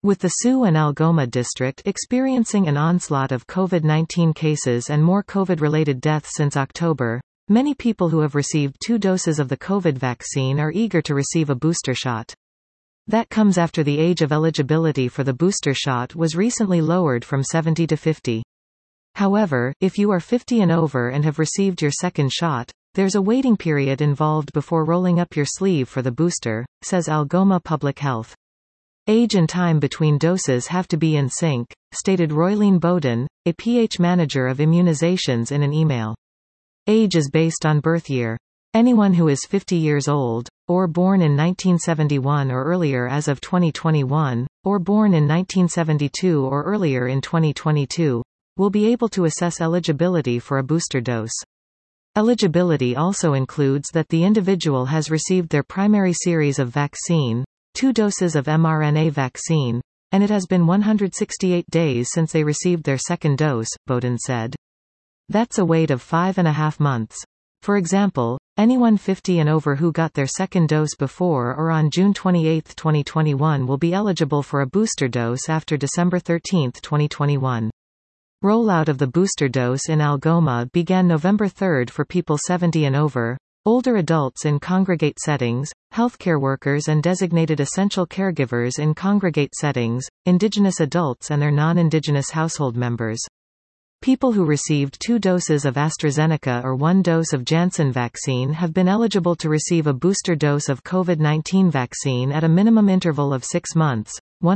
With the Sioux and Algoma district experiencing an onslaught of COVID-19 cases and more COVID-related deaths since October, many people who have received 2 doses of the COVID vaccine are eager to receive a booster shot. That comes after the age of eligibility for the booster shot was recently lowered from 70 to 50. However, if you are 50 and over and have received your second shot, there's a waiting period involved before rolling up your sleeve for the booster, says Algoma Public Health. Age and time between doses have to be in sync, stated Roylene Bowden, a PH manager of immunizations in an email. Age is based on birth year. Anyone who is 50 years old, or born in 1971 or earlier as of 2021, or born in 1972 or earlier in 2022, will be able to assess eligibility for a booster dose. Eligibility also includes that the individual has received their primary series of vaccine, 2 doses of mRNA vaccine, and it has been 168 days since they received their second dose, Bowden said. That's a wait of 5.5 months. For example, anyone 50 and over who got their second dose before or on June 28, 2021 will be eligible for a booster dose after December 13, 2021. Rollout of the booster dose in Algoma began November 3 for people 70 and over, older adults in congregate settings, healthcare workers and designated essential caregivers in congregate settings, Indigenous adults and their non-Indigenous household members. People who received 2 doses of AstraZeneca or 1 dose of Janssen vaccine have been eligible to receive a booster dose of COVID-19 vaccine at a minimum interval of 6 months,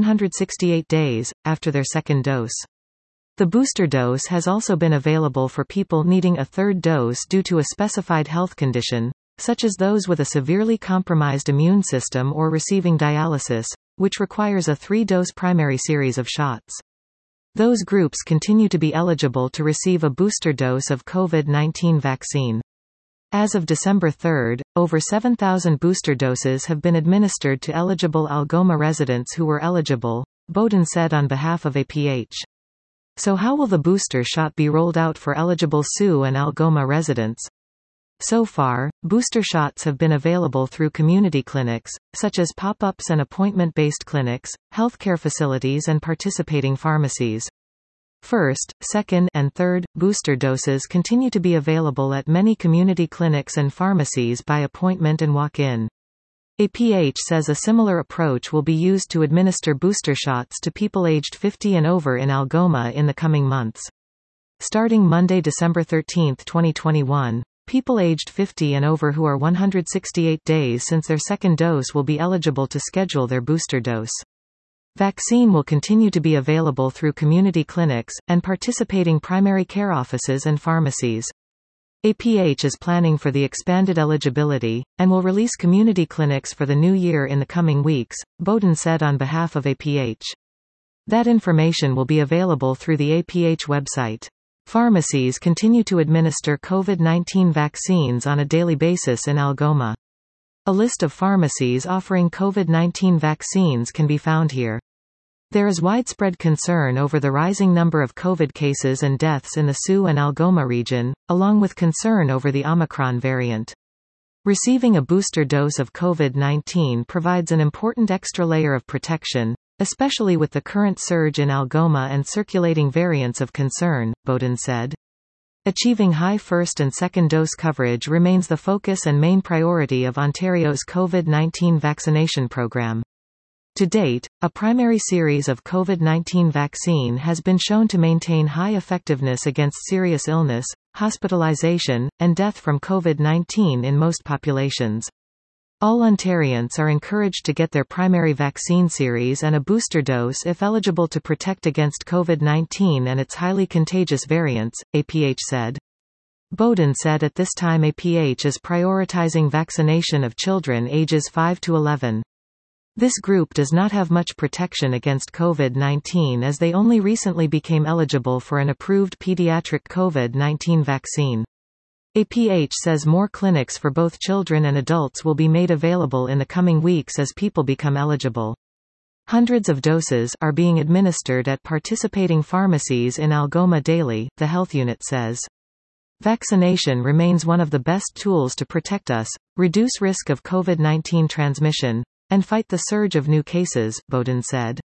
168 days, after their second dose. The booster dose has also been available for people needing a third dose due to a specified health condition, such as those with a severely compromised immune system or receiving dialysis, which requires a 3-dose primary series of shots. Those groups continue to be eligible to receive a booster dose of COVID-19 vaccine. As of December 3, over 7,000 booster doses have been administered to eligible Algoma residents who were eligible, Bowden said on behalf of APH. So how will the booster shot be rolled out for eligible Sioux and Algoma residents? So far, booster shots have been available through community clinics, such as pop-ups and appointment-based clinics, healthcare facilities and participating pharmacies. First, second, and third booster doses continue to be available at many community clinics and pharmacies by appointment and walk-in. APH says a similar approach will be used to administer booster shots to people aged 50 and over in Algoma in the coming months. Starting Monday, December 13, 2021, people aged 50 and over who are 168 days since their second dose will be eligible to schedule their booster dose. Vaccine will continue to be available through community clinics, and participating primary care offices and pharmacies. APH is planning for the expanded eligibility, and will release community clinics for the new year in the coming weeks, Bowden said on behalf of APH. That information will be available through the APH website. Pharmacies continue to administer COVID-19 vaccines on a daily basis in Algoma. A list of pharmacies offering COVID-19 vaccines can be found here. There is widespread concern over the rising number of COVID cases and deaths in the Sioux and Algoma region, along with concern over the Omicron variant. Receiving a booster dose of COVID-19 provides an important extra layer of protection, especially with the current surge in Algoma and circulating variants of concern, Bowden said. Achieving high first and second dose coverage remains the focus and main priority of Ontario's COVID-19 vaccination program. To date, a primary series of COVID-19 vaccine has been shown to maintain high effectiveness against serious illness, hospitalization, and death from COVID-19 in most populations. All Ontarians are encouraged to get their primary vaccine series and a booster dose if eligible to protect against COVID-19 and its highly contagious variants, APH said. Bowden said at this time APH is prioritizing vaccination of children ages 5 to 11. This group does not have much protection against COVID-19 as they only recently became eligible for an approved pediatric COVID-19 vaccine. APH says more clinics for both children and adults will be made available in the coming weeks as people become eligible. Hundreds of doses are being administered at participating pharmacies in Algoma daily, the health unit says. Vaccination remains one of the best tools to protect us, reduce risk of COVID-19 transmission, and fight the surge of new cases, Bowden said.